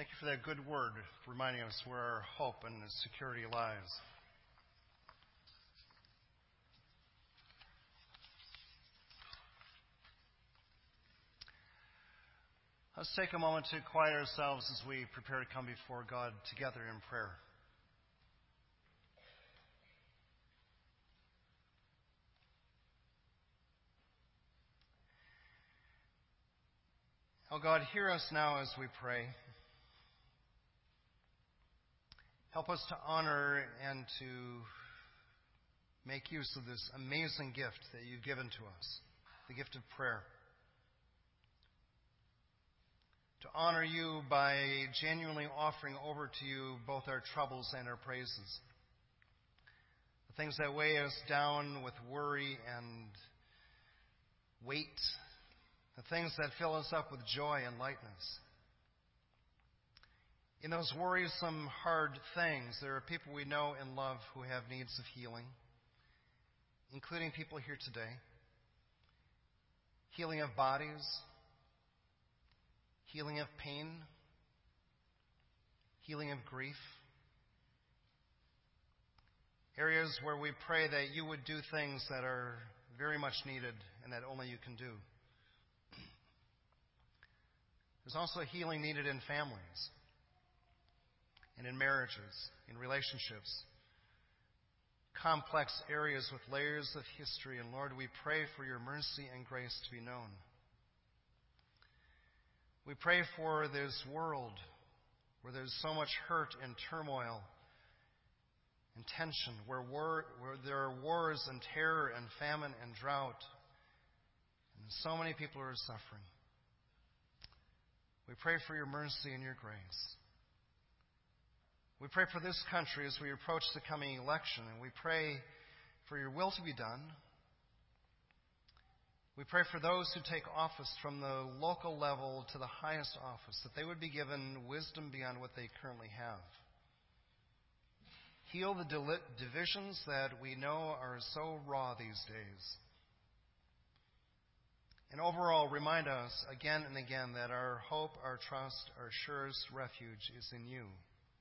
Thank you for that good word, reminding us where our hope and security lies. Let's take a moment to quiet ourselves as we prepare to come before God together in prayer. Oh God, hear us now as we pray. Help us to honor and to make use of this amazing gift that you've given to us, the gift of prayer. To honor you by genuinely offering over to you both our troubles and our praises. The things that weigh us down with worry and weight. The things that fill us up with joy and lightness. In those worrisome, hard things, there are people we know and love who have needs of healing, including people here today. Healing of bodies, healing of pain, healing of grief. Areas where we pray that you would do things that are very much needed and that only you can do. There's also healing needed in families and in marriages, in relationships. Complex areas with layers of history. And Lord, we pray for your mercy and grace to be known. We pray for this world where there's so much hurt and turmoil and tension, where there are wars and terror and famine and drought, and so many people are suffering. We pray for your mercy and your grace. We pray for this country as we approach the coming election, and we pray for your will to be done. We pray for those who take office from the local level to the highest office, that they would be given wisdom beyond what they currently have. Heal the divisions that we know are so raw these days. And overall, remind us again and again that our hope, our trust, our surest refuge is in you.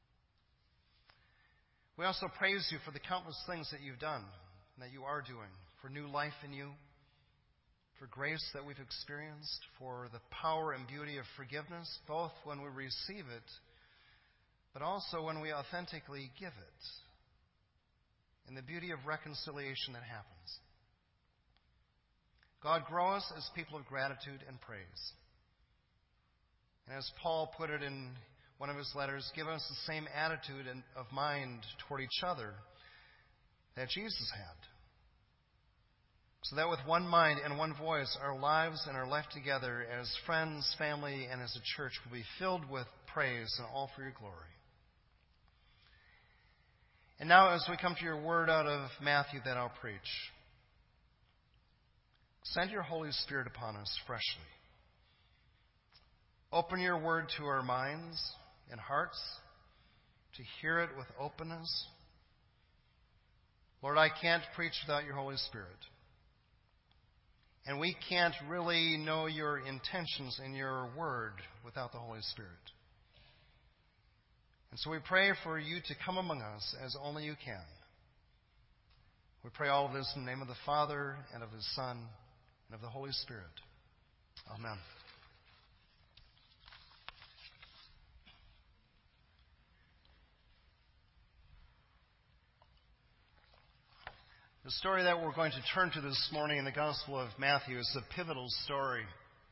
We also praise you for the countless things that you've done and that you are doing, for new life in you, for grace that we've experienced, for the power and beauty of forgiveness, both when we receive it, but also when we authentically give it, and the beauty of reconciliation that happens. God, grow us as people of gratitude and praise. And as Paul put it in one of his letters, give us the same attitude of mind toward each other that Jesus had. So that with one mind and one voice, our lives and our life together as friends, family, and as a church will be filled with praise and all for your glory. And now as we come to your word out of Matthew that I'll preach, send your Holy Spirit upon us freshly. Open your word to our minds and hearts to hear it with openness. Lord, I can't preach without your Holy Spirit. And we can't really know your intentions in your word without the Holy Spirit. And so we pray for you to come among us as only you can. We pray all of this in the name of the Father and of his Son and of the Holy Spirit. Amen. The story that we're going to turn to this morning in the Gospel of Matthew is a pivotal story.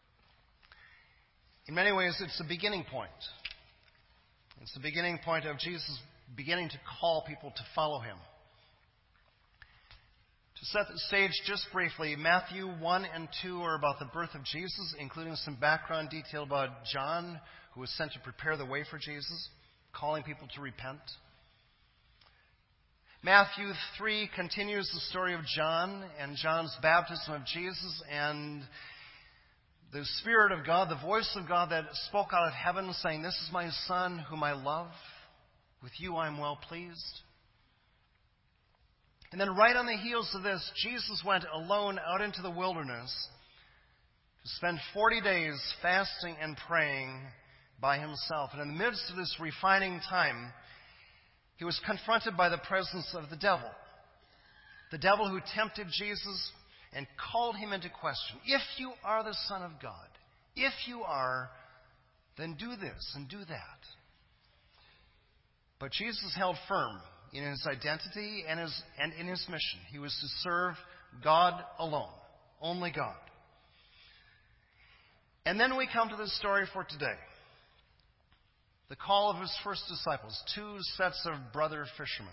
In many ways, it's the beginning point. It's the beginning point of Jesus beginning to call people to follow him. To set the stage just briefly, Matthew 1 and 2 are about the birth of Jesus, including some background detail about John, who was sent to prepare the way for Jesus, calling people to repent. Matthew 3 continues the story of John and John's baptism of Jesus and the Spirit of God, the voice of God that spoke out of heaven saying, "This is my Son whom I love. With you I am well pleased." And then right on the heels of this, Jesus went alone out into the wilderness to spend 40 days fasting and praying by himself. And in the midst of this refining time, he was confronted by the presence of the devil. The devil who tempted Jesus and called him into question. If you are the Son of God, if you are, then do this and do that. But Jesus held firm in his identity and in his mission. He was to serve God alone, only God. And then we come to the story for today. The call of his first disciples, 2 sets of brother fishermen.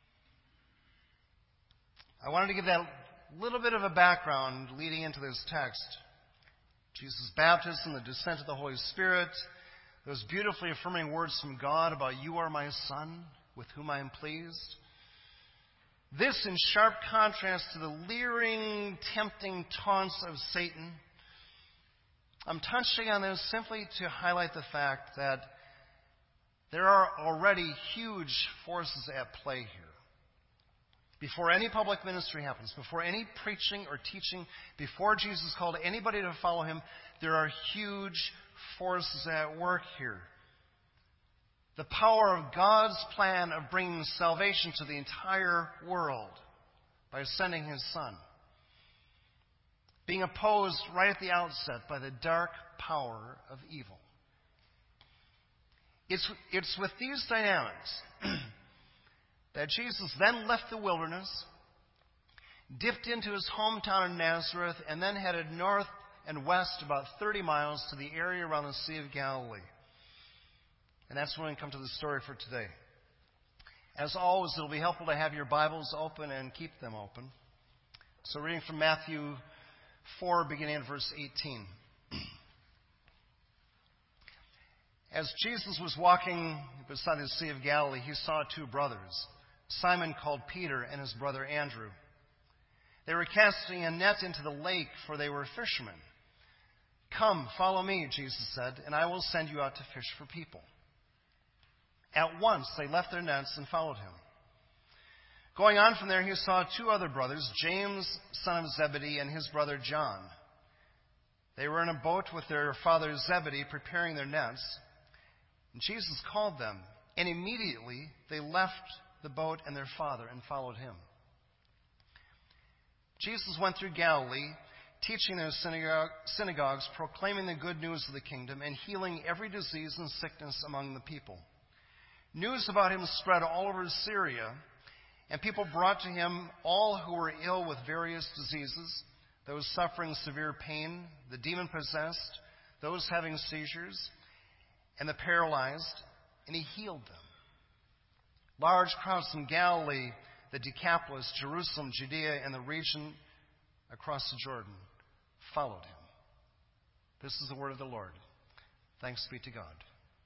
I wanted to give that little bit of a background leading into this text. Jesus' baptism, the descent of the Holy Spirit, those beautifully affirming words from God about, "You are my Son, with whom I am pleased." This in sharp contrast to the leering, tempting taunts of Satan. I'm touching on this simply to highlight the fact that there are already huge forces at play here. Before any public ministry happens, before any preaching or teaching, before Jesus called anybody to follow him, there are huge forces at work here. The power of God's plan of bringing salvation to the entire world by sending his Son, being opposed right at the outset by the dark power of evil. It's with these dynamics that Jesus then left the wilderness, dipped into his hometown of Nazareth, and then headed north and west about 30 miles to the area around the Sea of Galilee. And that's when we come to the story for today. As always, it'll be helpful to have your Bibles open and keep them open. So reading from Matthew 4, beginning at verse 18. As Jesus was walking beside the Sea of Galilee, he saw 2 brothers, Simon called Peter and his brother Andrew. They were casting a net into the lake, for they were fishermen. "Come, follow me," Jesus said, "and I will send you out to fish for people." At once they left their nets and followed him. Going on from there, he saw 2 other brothers, James, son of Zebedee, and his brother John. They were in a boat with their father Zebedee, preparing their nets. And Jesus called them, and immediately they left the boat and their father and followed him. Jesus went through Galilee, teaching in their synagogues, proclaiming the good news of the kingdom, and healing every disease and sickness among the people. News about him spread all over Syria, and people brought to him all who were ill with various diseases, those suffering severe pain, the demon-possessed, those having seizures, and the paralyzed, and he healed them. Large crowds from Galilee, the Decapolis, Jerusalem, Judea, and the region across the Jordan followed him. This is the word of the Lord. Thanks be to God.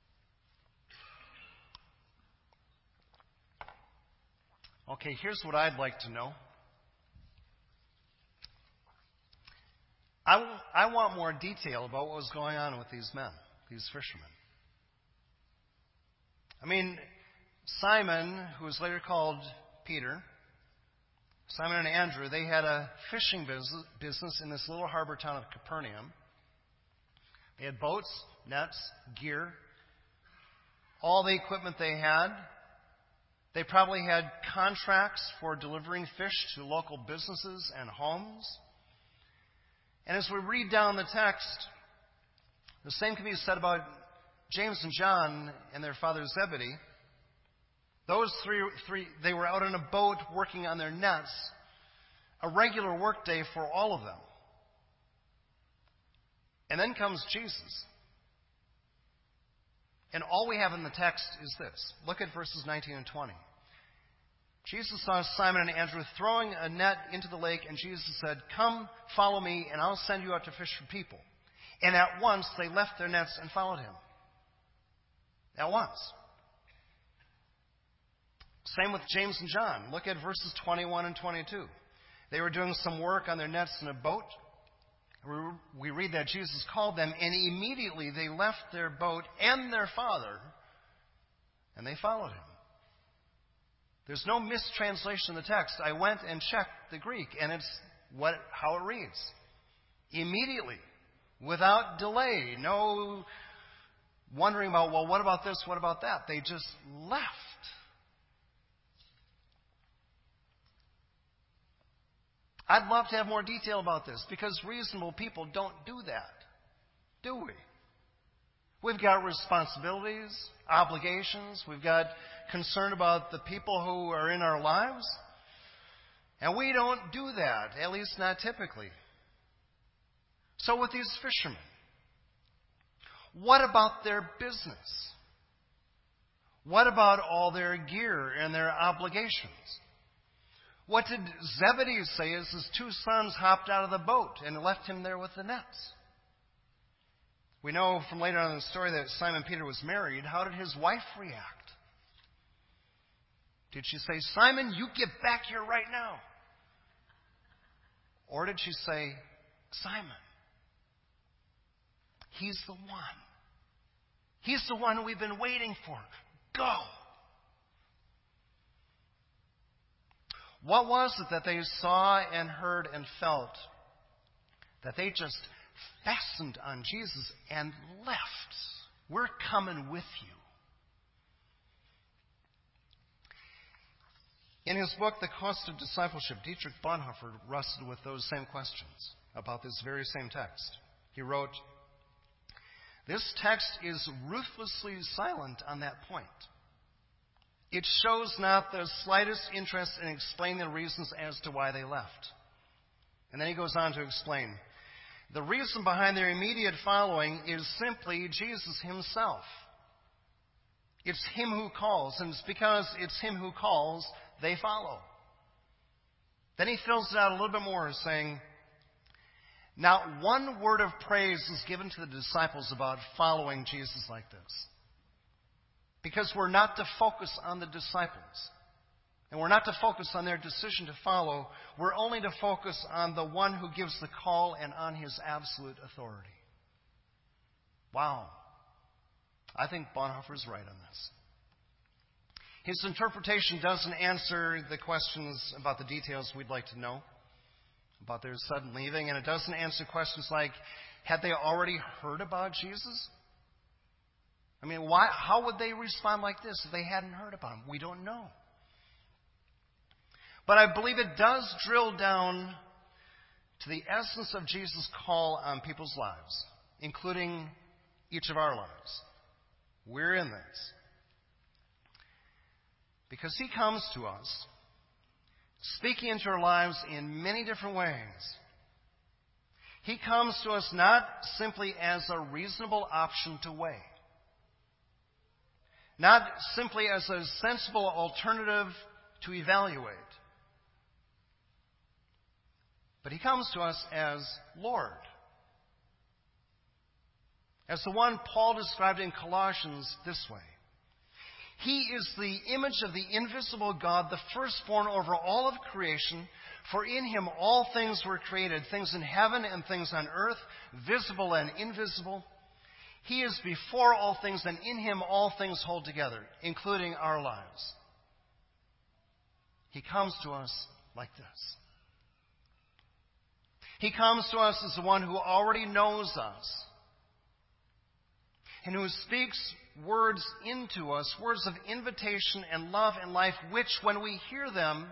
Okay, here's what I'd like to know. I want more detail about what was going on with these men, these fishermen. I mean, Simon, who was later called Peter, Simon and Andrew, they had a fishing business in this little harbor town of Capernaum. They had boats, nets, gear, all the equipment they had. They probably had contracts for delivering fish to local businesses and homes. And as we read down the text, the same can be said about James and John and their father Zebedee. Those three, they were out on a boat working on their nets, a regular work day for all of them. And then comes Jesus. And all we have in the text is this. Look at verses 19 and 20. Jesus saw Simon and Andrew throwing a net into the lake, and Jesus said, "Come, follow me, and I'll send you out to fish for people." And at once they left their nets and followed him. At once. Same with James and John. Look at verses 21 and 22. They were doing some work on their nets in a boat. We read that Jesus called them, and immediately they left their boat and their father, and they followed him. There's no mistranslation of the text. I went and checked the Greek, and it's how it reads. Immediately, without delay, no wondering about, well, what about this? What about that? They just left. I'd love to have more detail about this because reasonable people don't do that, do we? We've got responsibilities, obligations. We've got concern about the people who are in our lives. And we don't do that, at least not typically. So with these fishermen, what about their business? What about all their gear and their obligations? What did Zebedee say as his two sons hopped out of the boat and left him there with the nets? We know from later on in the story that Simon Peter was married. How did his wife react? Did she say, Simon, you get back here right now? Or did she say, Simon, he's the one. He's the one we've been waiting for. Go. What was it that they saw and heard and felt that they just fastened on Jesus and left? We're coming with you. In his book, The Cost of Discipleship, Dietrich Bonhoeffer wrestled with those same questions about this very same text. He wrote, this text is ruthlessly silent on that point. It shows not the slightest interest in explaining the reasons as to why they left. And then he goes on to explain, the reason behind their immediate following is simply Jesus himself. It's him who calls, and it's because it's him who calls, they follow. Then he fills it out a little bit more, saying, not one word of praise is given to the disciples about following Jesus like this. Because we're not to focus on the disciples. And we're not to focus on their decision to follow. We're only to focus on the one who gives the call and on his absolute authority. Wow. I think Bonhoeffer's right on this. His interpretation doesn't answer the questions about the details we'd like to know about their sudden leaving, and it doesn't answer questions like, had they already heard about Jesus? I mean, how would they respond like this if they hadn't heard about him? We don't know. But I believe it does drill down to the essence of Jesus' call on people's lives, including each of our lives. We're in this. Because he comes to us, speaking into our lives in many different ways. He comes to us not simply as a reasonable option to weigh, not simply as a sensible alternative to evaluate, but he comes to us as Lord. As the one Paul described in Colossians this way. He is the image of the invisible God, the firstborn over all of creation. For in him all things were created, things in heaven and things on earth, visible and invisible. He is before all things, and in him all things hold together, including our lives. He comes to us like this. He comes to us as the one who already knows us and who speaks words into us, words of invitation and love and life, which when we hear them,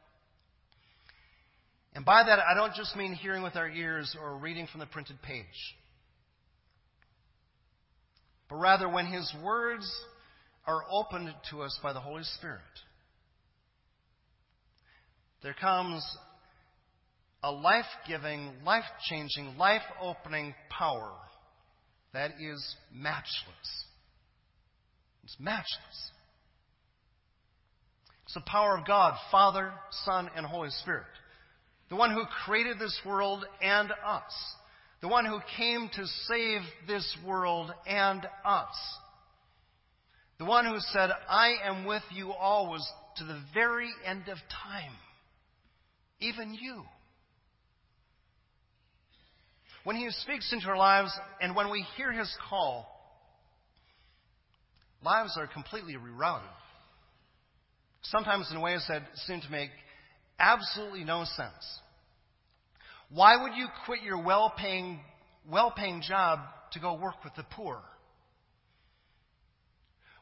and by that I don't just mean hearing with our ears or reading from the printed page, but rather when his words are opened to us by the Holy Spirit, there comes a life-giving, life-changing, life-opening power that is matchless. It's matchless. It's the power of God, Father, Son, and Holy Spirit. The one who created this world and us. The one who came to save this world and us. The one who said, I am with you always to the very end of time. Even you. When he speaks into our lives and when we hear his call, lives are completely rerouted. Sometimes in ways that seem to make absolutely no sense. Why would you quit your well-paying job to go work with the poor?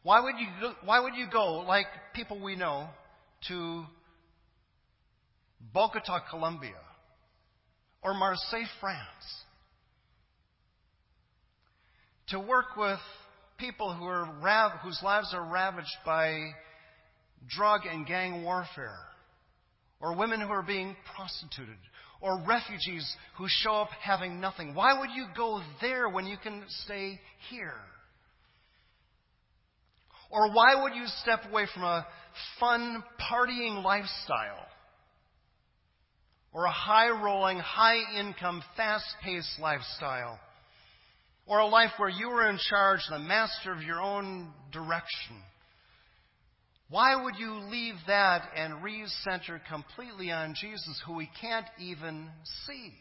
Why would you go, like people we know, to Bogota, Colombia, or Marseille, France, to work with people whose lives are ravaged by drug and gang warfare, or women who are being prostituted, or refugees who show up having nothing? Why would you go there when you can stay here? Or why would you step away from a fun, partying lifestyle, or a high-rolling, high-income, fast-paced lifestyle, or a life where you were in charge, the master of your own direction? Why would you leave that and recenter completely on Jesus, who we can't even see?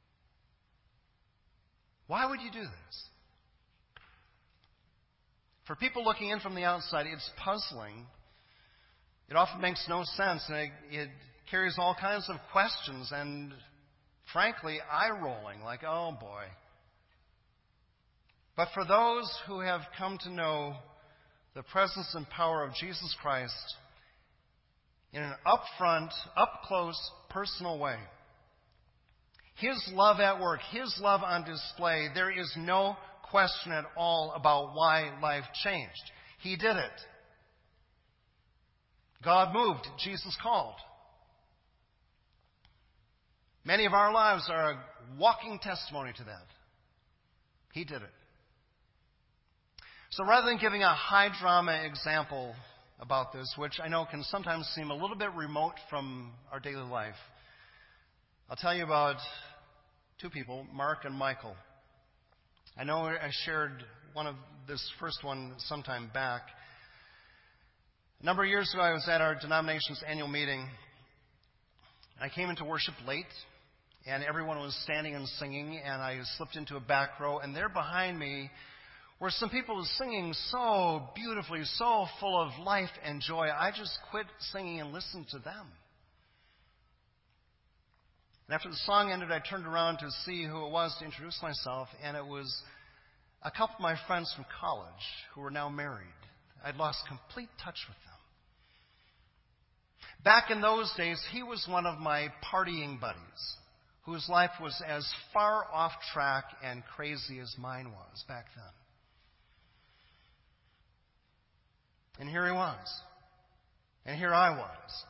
Why would you do this? For people looking in from the outside, it's puzzling. It often makes no sense, and it carries all kinds of questions and, frankly, eye-rolling, like, oh boy. But for those who have come to know the presence and power of Jesus Christ in an upfront, up-close, personal way, His love at work, His love on display, there is no question at all about why life changed. He did it. God moved. Jesus called. Many of our lives are a walking testimony to that. He did it. So rather than giving a high drama example about this, which I know can sometimes seem a little bit remote from our daily life, I'll tell you about two people, Mark and Michael. I know I shared this first one sometime back. A number of years ago, I was at our denomination's annual meeting. I came into worship late, and everyone was standing and singing, and I slipped into a back row, and there behind me were some people singing so beautifully, so full of life and joy. I just quit singing and listened to them. And after the song ended, I turned around to see who it was to introduce myself, and it was a couple of my friends from college who were now married. I'd lost complete touch with them. Back in those days, he was one of my partying buddies, whose life was as far off track and crazy as mine was back then. And here he was. And here I was.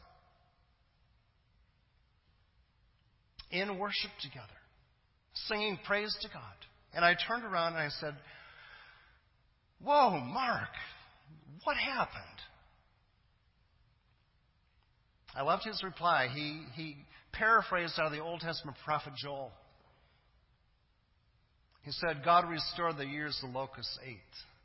In worship together, singing praise to God. And I turned around and I said, "Whoa, Mark, what happened?" I loved his reply. He paraphrased out of the Old Testament prophet Joel. He said, "God restored the years the locusts ate."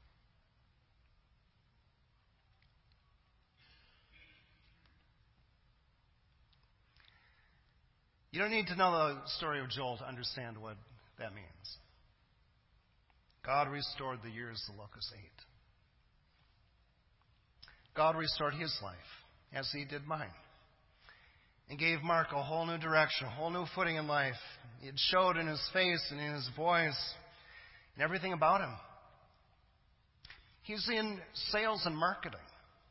You don't need to know the story of Joel to understand what that means. God restored the years the locusts ate. God restored his life, as he did mine, and gave Mark a whole new direction, a whole new footing in life. It showed in his face and in his voice and everything about him. He's in sales and marketing.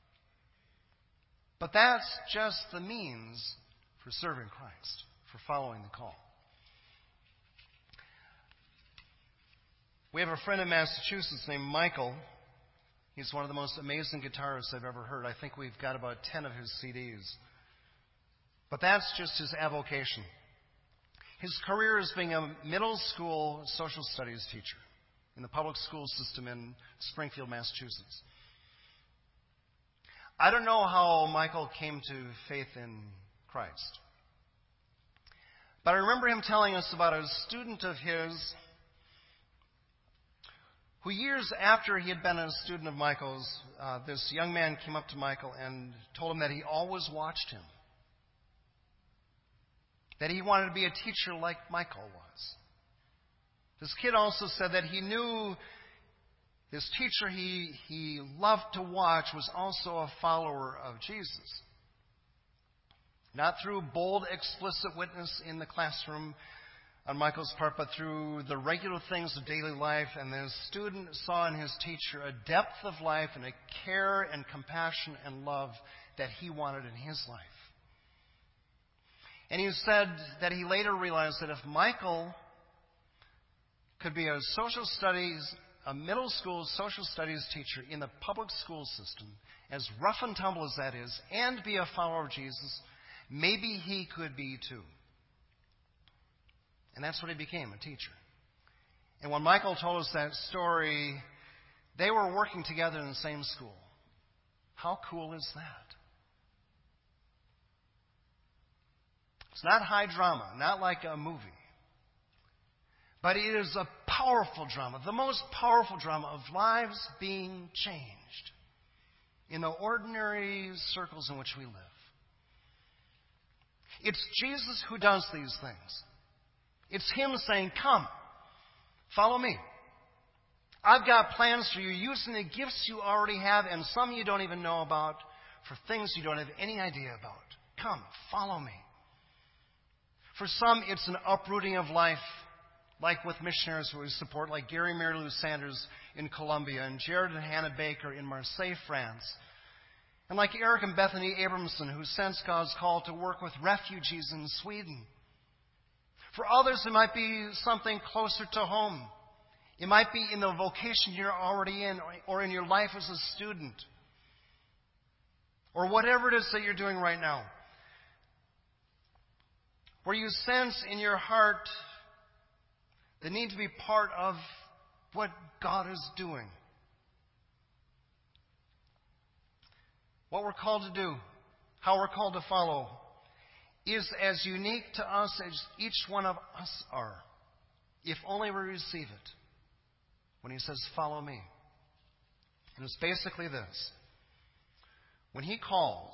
But that's just the means for serving Christ, for following the call. We have a friend in Massachusetts named Michael. He's one of the most amazing guitarists I've ever heard. I think we've got about 10 of his CDs. But that's just his avocation. His career is being a middle school social studies teacher in the public school system in Springfield, Massachusetts. I don't know how Michael came to faith in Christ. But I remember him telling us about a student of his who years after he had been a student of Michael's, this young man came up to Michael and told him that he always watched him. That he wanted to be a teacher like Michael was. This kid also said that he knew this teacher he loved to watch was also a follower of Jesus. Not through bold, explicit witness in the classroom, on Michael's part, but through the regular things of daily life. And the student saw in his teacher a depth of life and a care and compassion and love that he wanted in his life. And he said that he later realized that if Michael could be a middle school social studies teacher in the public school system, as rough and tumble as that is, and be a follower of Jesus, maybe he could be too. And that's what he became, a teacher. And when Michael told us that story, they were working together in the same school. How cool is that? It's not high drama, not like a movie. But it is a powerful drama, the most powerful drama of lives being changed in the ordinary circles in which we live. It's Jesus who does these things. It's Him saying, come, follow me. I've got plans for you using the gifts you already have and some you don't even know about for things you don't have any idea about. Come, follow me. For some, it's an uprooting of life, like with missionaries who we support, like Gary Mary-Lou Sanders in Colombia and Jared and Hannah Baker in Marseille, France. And like Eric and Bethany Abramson, who sense God's call to work with refugees in Sweden. For others, it might be something closer to home. It might be in the vocation you're already in, or in your life as a student, or whatever it is that you're doing right now, where you sense in your heart the need to be part of what God is doing. What we're called to do, how we're called to follow, is as unique to us as each one of us are, if only we receive it. When He says, follow me. And it's basically this. When He calls,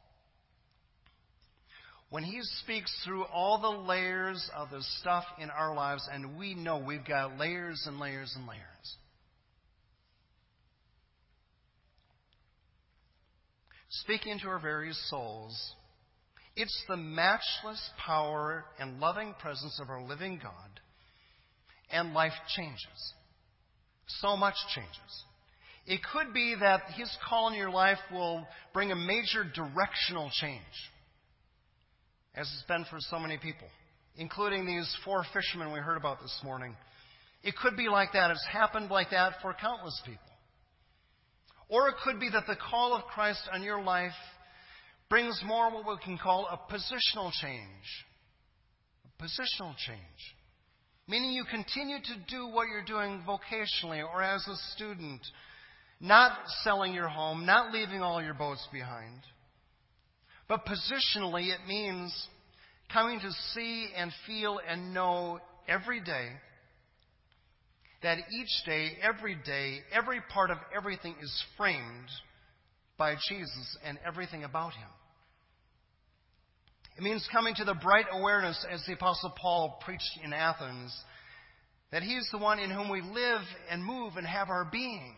when He speaks through all the layers of the stuff in our lives, and we know we've got layers and layers and layers. Speaking to our very souls, it's the matchless power and loving presence of our living God, and life changes. So much changes. It could be that His call in your life will bring a major directional change, as it's been for so many people, including these 4 fishermen we heard about this morning. It could be like that. It's happened like that for countless people. Or it could be that the call of Christ on your life brings more what we can call a positional change. A positional change. Meaning you continue to do what you're doing vocationally or as a student, not selling your home, not leaving all your boats behind. But positionally, it means coming to see and feel and know every day that each day, every part of everything is framed by Jesus and everything about Him. It means coming to the bright awareness, as the Apostle Paul preached in Athens, that He is the one in whom we live and move and have our being.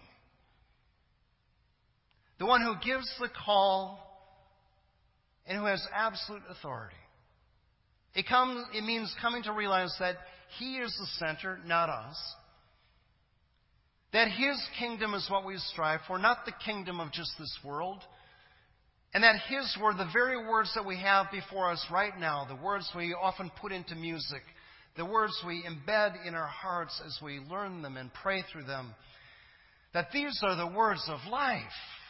The one who gives the call and who has absolute authority. It means coming to realize that He is the center, not us. That His kingdom is what we strive for, not the kingdom of just this world. And that His word, the very words that we have before us right now, the words we often put into music, the words we embed in our hearts as we learn them and pray through them, that these are the words of life.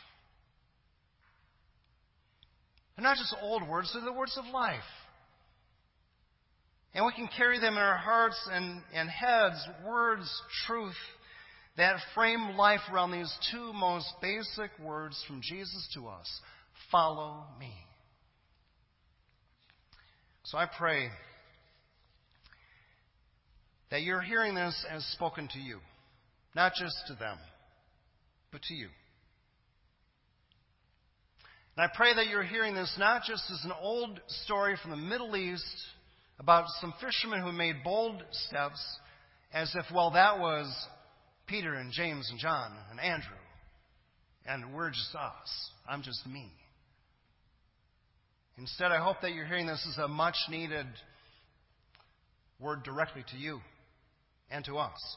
They're not just old words, they're the words of life. And we can carry them in our hearts and heads, words, truth, that frame life around these 2 most basic words from Jesus to us. Follow me. So I pray that you're hearing this as spoken to you. Not just to them, but to you. And I pray that you're hearing this not just as an old story from the Middle East about some fishermen who made bold steps, as if, well, that was Peter and James and John and Andrew, and we're just us. I'm just me. Instead, I hope that you're hearing this as a much-needed word directly to you and to us.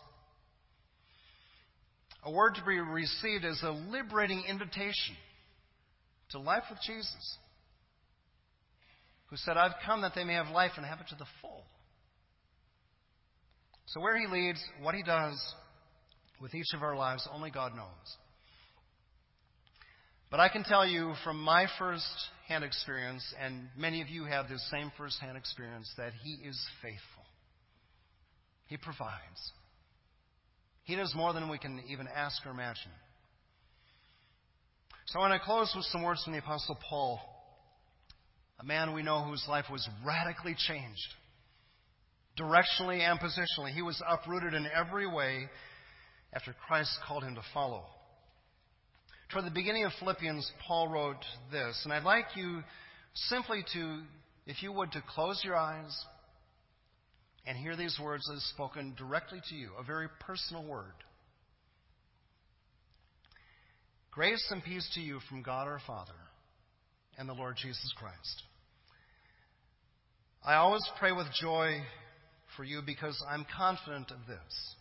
A word to be received as a liberating invitation to life with Jesus, who said, I've come that they may have life and have it to the full. So where he leads, what he does with each of our lives, only God knows. But I can tell you from my first-hand experience, and many of you have this same first-hand experience, that he is faithful. He provides. He does more than we can even ask or imagine. So I want to close with some words from the Apostle Paul, a man we know whose life was radically changed, directionally and positionally. He was uprooted in every way after Christ called him to follow. Toward the beginning of Philippians, Paul wrote this, and I'd like you simply to, if you would, to close your eyes and hear these words as spoken directly to you, a very personal word. Grace and peace to you from God our Father and the Lord Jesus Christ. I always pray with joy for you because I'm confident of this,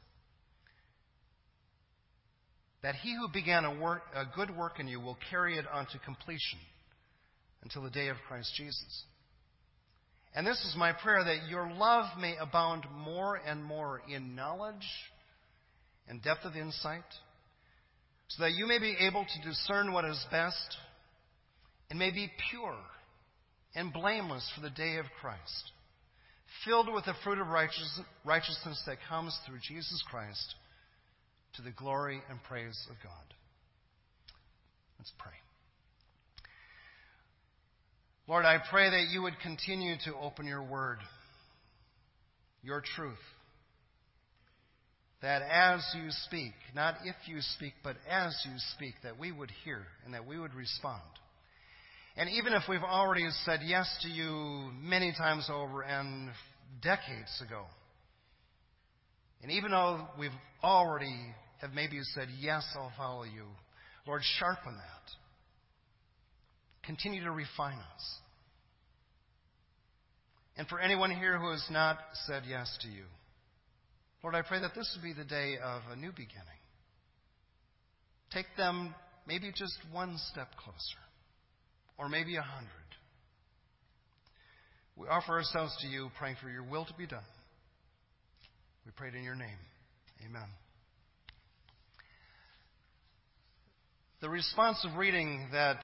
that he who began a good work in you will carry it on to completion until the day of Christ Jesus. And this is my prayer, that your love may abound more and more in knowledge and depth of insight, so that you may be able to discern what is best and may be pure and blameless for the day of Christ, filled with the fruit of righteousness that comes through Jesus Christ, to the glory and praise of God. Let's pray. Lord, I pray that you would continue to open your word, your truth, that as you speak, not if you speak, but as you speak, that we would hear and that we would respond. And even if we've already said yes to you many times over and decades ago, and even though we've already have maybe said, yes, I'll follow you, Lord, sharpen that. Continue to refine us. And for anyone here who has not said yes to you, Lord, I pray that this would be the day of a new beginning. Take them maybe just one step closer, or maybe 100. We offer ourselves to you, praying for your will to be done. We pray it in your name. Amen. The responsive reading that